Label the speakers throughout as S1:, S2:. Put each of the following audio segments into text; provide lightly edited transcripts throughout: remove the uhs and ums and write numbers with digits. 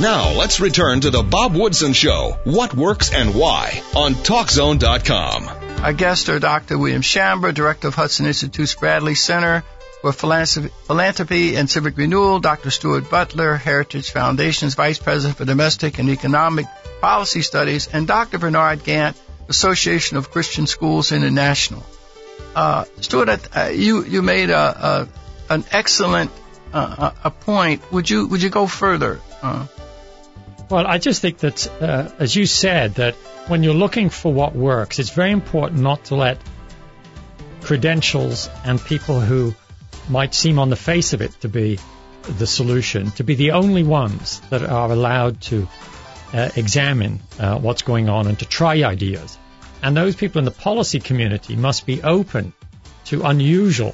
S1: Now let's return to the Bob Woodson Show, What Works and Why, on TalkZone.com.
S2: Our guests are Dr. William Schambra, Director of Hudson Institute's Bradley Center for Philanthropy and Civic Renewal, Dr. Stuart Butler, Heritage Foundation's Vice President for Domestic and Economic Policy Studies, and Dr. Bernard Gant, Association of Christian Schools International. Stuart, you made an excellent a point. Would you go further?
S3: Well, I just think that, as you said, that when you're looking for what works, it's very important not to let credentials and people who might seem on the face of it to be the solution, to be the only ones that are allowed to examine what's going on and to try ideas. And those people in the policy community must be open to unusual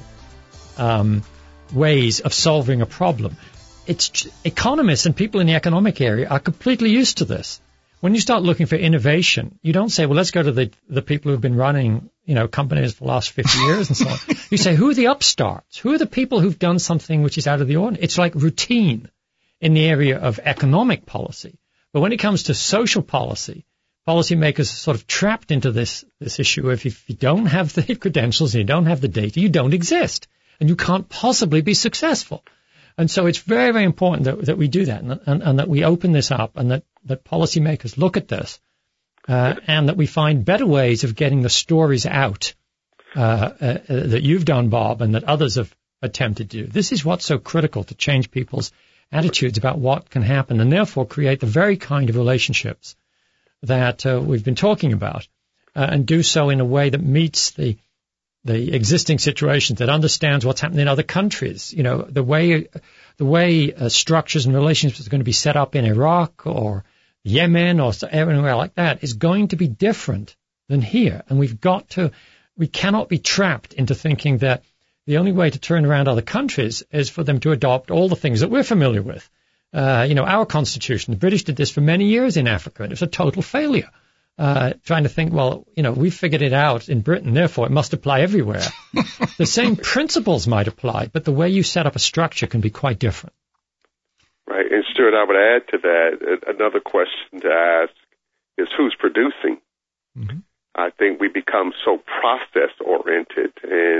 S3: ways of solving a problem. Economists and people in the economic area are completely used to this. When you start looking for innovation, you don't say, well, let's go to the people who've been running, companies for the last 50 years and so on. You say, who are the upstarts? Who are the people who've done something which is out of the ordinary? It's like routine in the area of economic policy. But when it comes to social policy, policymakers are sort of trapped into this issue of if you don't have the credentials and you don't have the data, you don't exist. And you can't possibly be successful. And so it's very, very important that we do that and that we open this up and that policymakers look at this and that we find better ways of getting the stories out that you've done, Bob, and that others have attempted to do. This is what's so critical to change people's attitudes about what can happen and therefore create the very kind of relationships that we've been talking about and do so in a way that meets the existing situations, that understands what's happening in other countries. The way structures and relationships are going to be set up in Iraq or Yemen or anywhere like that is going to be different than here. And we cannot be trapped into thinking that the only way to turn around other countries is for them to adopt all the things that we're familiar with. Our constitution, the British did this for many years in Africa, and it was a total failure. Trying to think, well, we figured it out in Britain, therefore it must apply everywhere. The same principles might apply, but the way you set up a structure can be quite different.
S4: Right. And Stuart, I would add to that, another question to ask is who's producing? Mm-hmm. I think we become so process-oriented,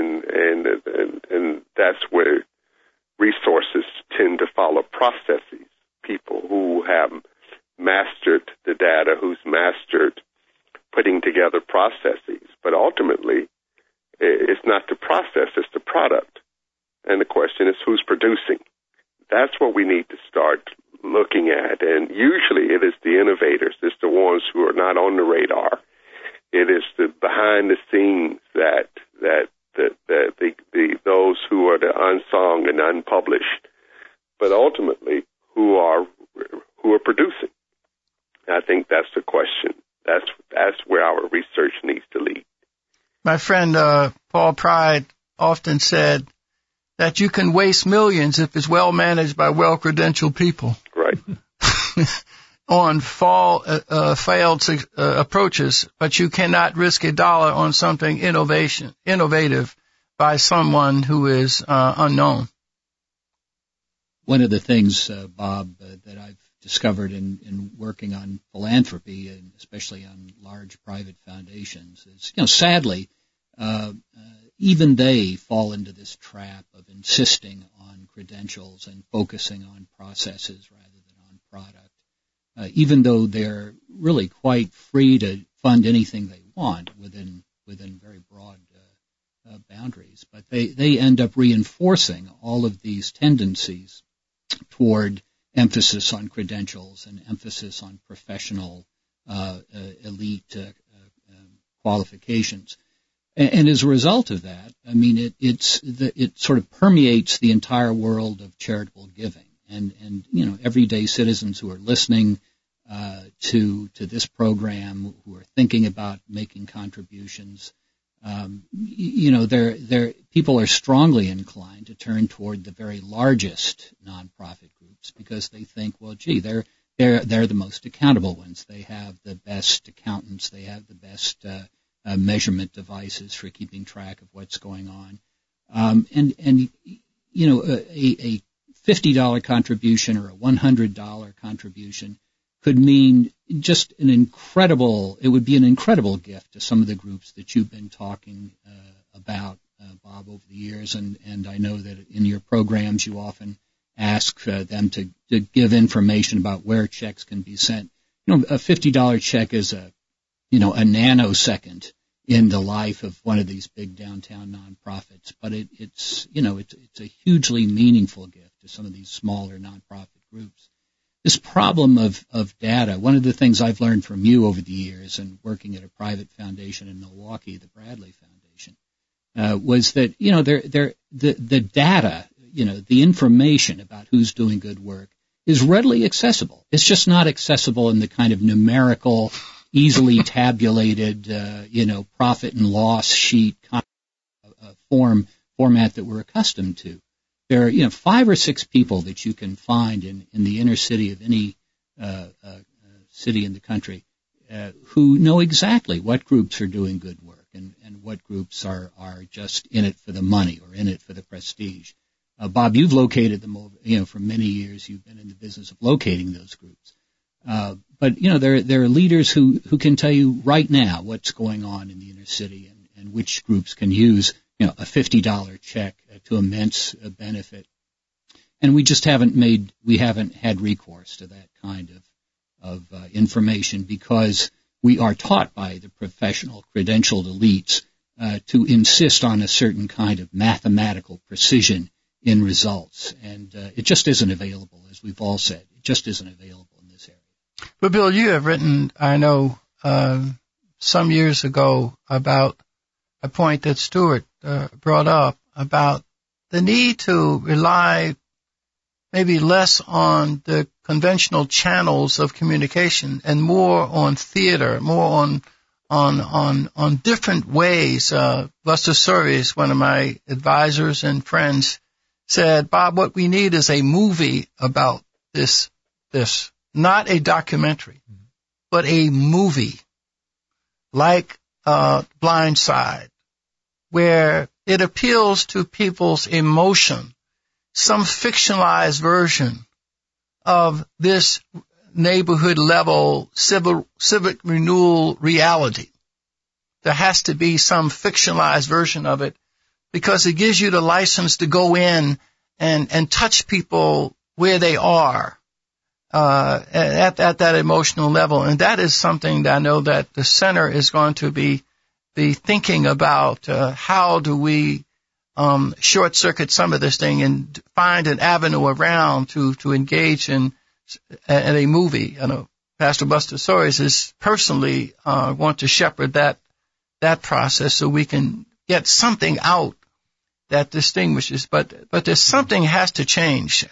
S4: and that's where resources tend to follow processes. People who have mastered the data, who's mastered putting together processes. But ultimately, it's not the process, it's the product. And the question is who's producing? That's what we need to start looking at. And usually it is the innovators. It's the ones who are not on the radar. It is the behind the scenes that those who are the unsung and unpublished, but ultimately who are producing. I think that's the question. That's where our research needs to lead.
S2: My friend Paul Pride often said that you can waste millions if it's well managed by well-credentialed people.
S4: Right.
S2: On failed approaches, but you cannot risk $1 on something innovative by someone who is unknown.
S5: One of the things, Bob, that I've discovered in working on philanthropy, and especially on large private foundations, is, sadly, even they fall into this trap of insisting on credentials and focusing on processes rather than on product, even though they're really quite free to fund anything they want within very broad boundaries. But they end up reinforcing all of these tendencies toward emphasis on credentials and emphasis on professional elite qualifications. And as a result of that, I mean, it sort of permeates the entire world of charitable giving. And everyday citizens who are listening to this program, who are thinking about making contributions, people are strongly inclined to turn toward the very largest nonprofit groups because they think, well, gee, they're the most accountable ones. They have the best accountants. They have the best measurement devices for keeping track of what's going on. A $50 contribution or a $100 contribution could mean just it would be an incredible gift to some of the groups that you've been talking about, Bob, over the years. And I know that in your programs you often ask them to give information about where checks can be sent. A $50 check is a nanosecond in the life of one of these big downtown nonprofits, but it's a hugely meaningful gift to some of these smaller nonprofit groups. This problem of data, one of the things I've learned from you over the years and working at a private foundation in Milwaukee, the Bradley Foundation, was that, the data, the information about who's doing good work is readily accessible. It's just not accessible in the kind of numerical, easily tabulated, profit and loss sheet format that we're accustomed to. There are, 5 or 6 people that you can find in the inner city of any city in the country who know exactly what groups are doing good work and what groups are just in it for the money or in it for the prestige. Bob, you've located them over, for many years. You've been in the business of locating those groups. But there are leaders who can tell you right now what's going on in the inner city and which groups can use, a $50 check to immense benefit. And we just haven't had recourse to that kind of information because we are taught by the professional credentialed elites to insist on a certain kind of mathematical precision in results. And it just isn't available, as we've all said. It just isn't available in this area.
S2: But, Bill, you have written, I know, some years ago about a point that Stuart brought up about the need to rely maybe less on the conventional channels of communication and more on theater, more on different ways. Buster Surveys, one of my advisors and friends, said, Bob, what we need is a movie about this, not a documentary, but a movie like Blind Side, where it appeals to people's emotion, some fictionalized version of this neighborhood level civic renewal reality. There has to be some fictionalized version of it because it gives you the license to go in and touch people where they are at that emotional level. And that is something that I know that the center is going to be thinking about. How do we short circuit some of this thing and find an avenue around to engage in a movie. I know Pastor Buster Soares is personally want to shepherd that process so we can get something out that distinguishes. But there's something has to change.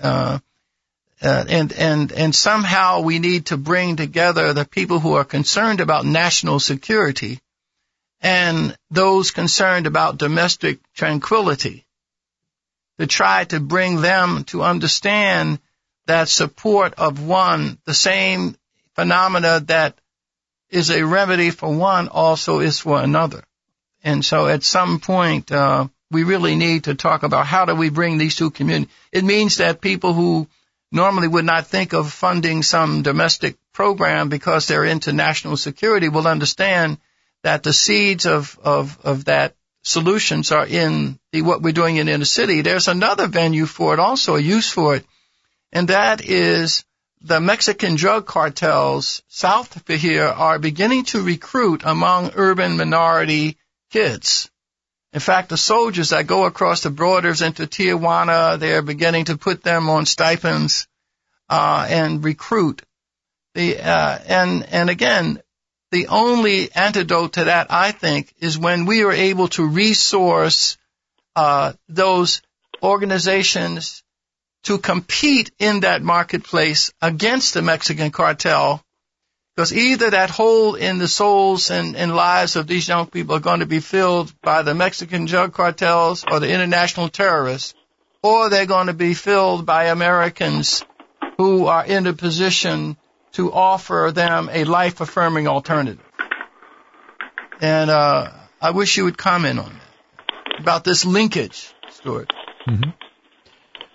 S2: And somehow we need to bring together the people who are concerned about national security and those concerned about domestic tranquility, to try to bring them to understand that support of one, the same phenomena that is a remedy for one also is for another. And so at some point, we really need to talk about how do we bring these two communities. It means that people who normally would not think of funding some domestic program because they're into national security will understand that the seeds of that solutions are in what we're doing in inner city. There's another venue for it, also a use for it, and that is the Mexican drug cartels south of here are beginning to recruit among urban minority kids. In fact, the soldiers that go across the borders into Tijuana, they're beginning to put them on stipends and recruit. And again, the only antidote to that, I think, is when we are able to resource those organizations to compete in that marketplace against the Mexican cartel, because either that hole in the souls and lives of these young people are going to be filled by the Mexican drug cartels or the international terrorists, or they're going to be filled by Americans who are in a position to offer them a life-affirming alternative. And I wish you would comment on that, about this linkage, Stuart.
S3: Mm-hmm.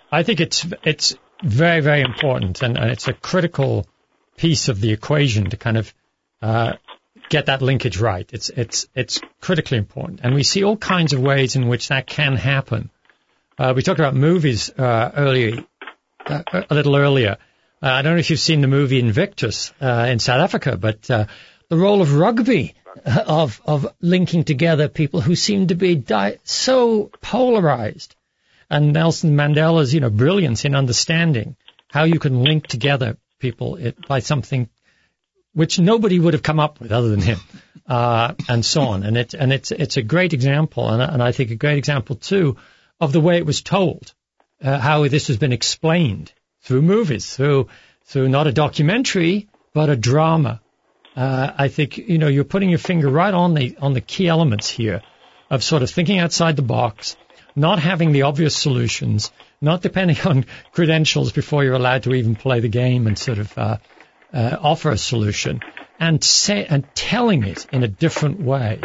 S3: I think it's very, very important, and it's a critical piece of the equation to kind of get that linkage right. It's critically important, and we see all kinds of ways in which that can happen. We talked about movies a little earlier. I don't know if you've seen the movie Invictus in South Africa, but the role of rugby, of linking together people who seem to be so polarized, and Nelson Mandela's brilliance in understanding how you can link together people by something which nobody would have come up with other than him, and so on. And it's a great example, and I think a great example too of the way it was told, how this has been explained through movies, through not a documentary but a drama. I think you're putting your finger right on the key elements here of sort of thinking outside the box, not having the obvious solutions, not depending on credentials before you're allowed to even play the game and sort of offer a solution, and telling it in a different way,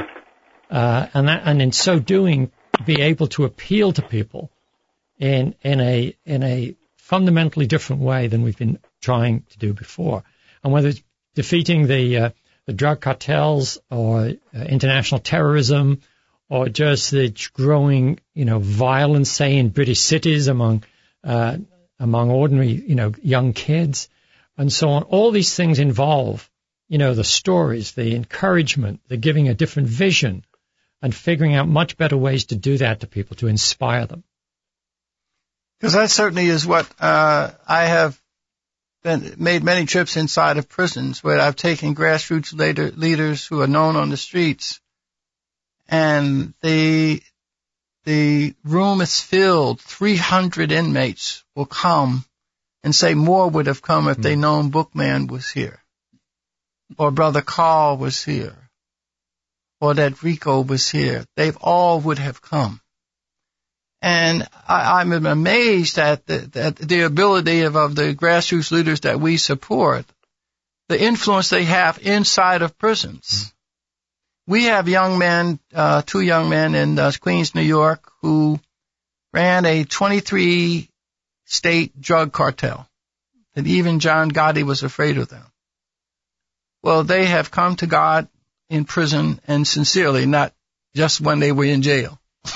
S3: and in so doing, be able to appeal to people in a fundamentally different way than we've been trying to do before. And whether it's defeating the drug cartels or international terrorism, or just the growing violence, say in British cities among ordinary young kids, and so on. All these things involve the stories, the encouragement, the giving a different vision, and figuring out much better ways to do that to people, to inspire them.
S2: Because that certainly is what I have made many trips inside of prisons, where I've taken grassroots leaders who are known on the streets, and the room is filled. 300 inmates will come and say more would have come if they known Bookman was here, or Brother Carl was here, or that Rico was here. They all would have come. And I'm amazed at the ability of the grassroots leaders that we support, the influence they have inside of prisons. We have young men, 2 young men in Queens, New York, who ran a 23-state drug cartel, and even John Gotti was afraid of them. Well, they have come to God in prison, and sincerely, not just when they were in jail.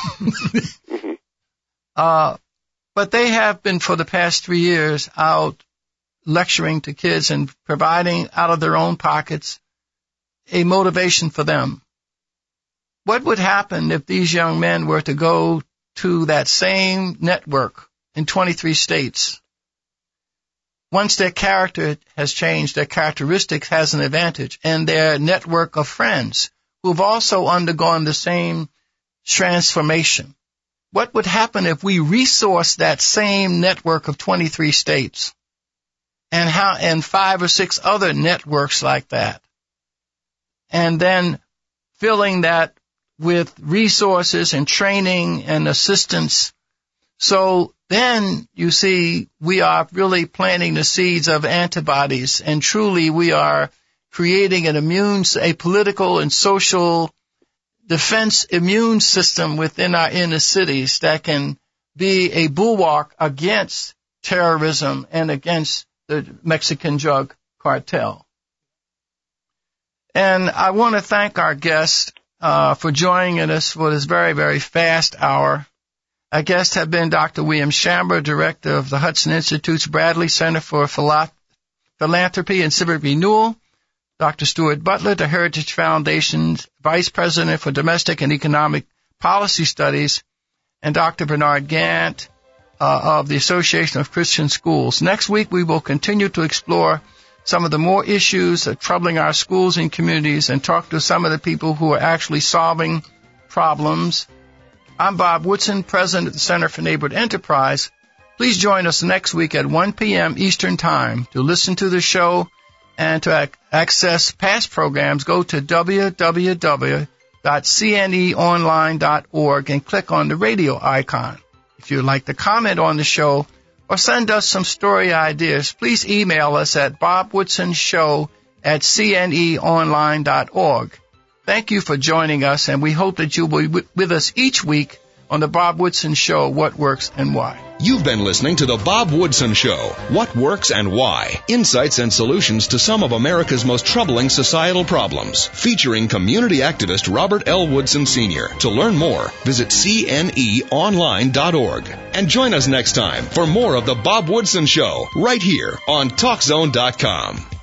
S2: But they have been, for the past 3 years, out lecturing to kids and providing out of their own pockets a motivation for them. What would happen if these young men were to go to that same network in 23 states? Once their character has changed, their characteristics has an advantage, and their network of friends who've also undergone the same transformation. What would happen if we resource that same network of 23 states and 5 or 6 other networks like that, and then filling that with resources and training and assistance? So then you see we are really planting the seeds of antibodies, and truly we are creating a political and social defense immune system within our inner cities that can be a bulwark against terrorism and against the Mexican drug cartel. And I want to thank our guest for joining us for this very, very fast hour. Our guests have been Dr. William Schambra, Director of the Hudson Institute's Bradley Center for Philanthropy and Civic Renewal, Dr. Stuart Butler, the Heritage Foundation's Vice President for Domestic and Economic Policy Studies, and Dr. Bernard Gant of the Association of Christian Schools. Next week, we will continue to explore some of the more issues that are troubling our schools and communities and talk to some of the people who are actually solving problems. I'm Bob Woodson, President of the Center for Neighborhood Enterprise. Please join us next week at 1 p.m. Eastern Time to listen to the show. And to access past programs, go to www.cneonline.org and click on the radio icon. If you'd like to comment on the show or send us some story ideas, please email us at bobwoodsonshow@cneonline.org. Thank you for joining us, and we hope that you will be with us each week on The Bob Woodson Show, What Works and Why.
S1: You've been listening to The Bob Woodson Show, What Works and Why. Insights and solutions to some of America's most troubling societal problems. Featuring community activist Robert L. Woodson Sr. To learn more, visit cneonline.org. And join us next time for more of The Bob Woodson Show, right here on TalkZone.com.